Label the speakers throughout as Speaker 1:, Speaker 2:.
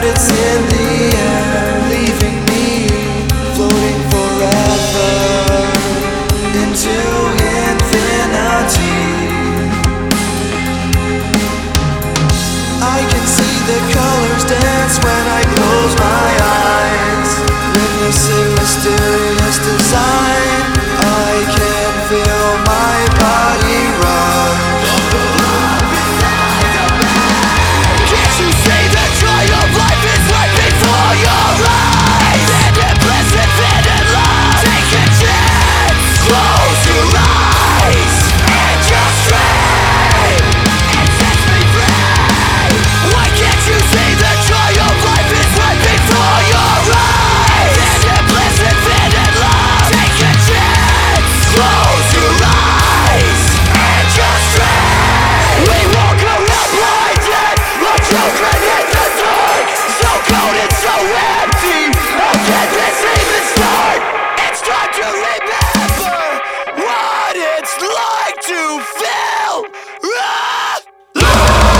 Speaker 1: it's in the air, leaving me floating forever into infinity. I can see the colors dance when I close my eyes, witnessing mysterious design. I can feel my body run. Can't you see the joy of life is right before your eyes? And bliss, infinite love. Take a chance, close your eyes, and just dream. It sets me free. Why can't you see the joy of life is right before your eyes? And bliss, infinite love. Take a chance, close your eyes, and just dream. We walk around blinded, like children in the dark, so cold and so empty. How can this even start? It's time to remember what it's like to feel alive.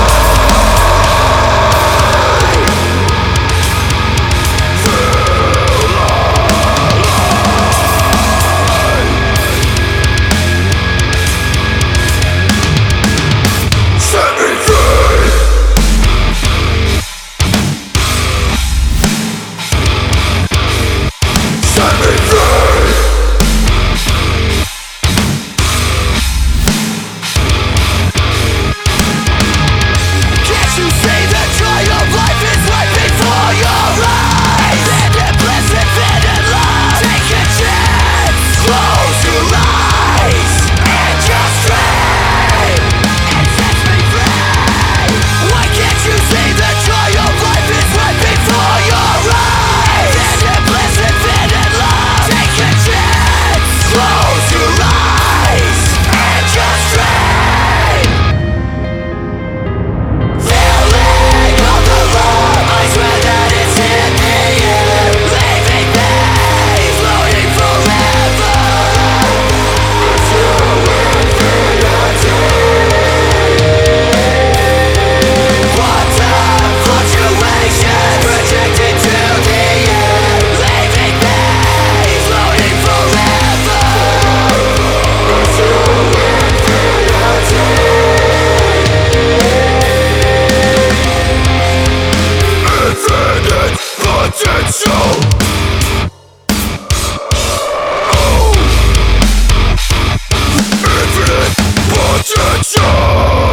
Speaker 1: Set me free. Set me free. Can't you see the joy of life is right before your eyes? And bliss, infinite love. Take a chance, close your eyes, and just dream. It sets me free. Why can't you see the joy of life is right before your eyes? And bliss, infinite love. Take a chance, close your eyes, and just dream. Feeling all the love, I swear that it's in the air, leaving me floating forever into infinity. Quantum fluctuations projected to the air, leaving me floating forever into infinity. Infinite potential. Oh. Infinite potential.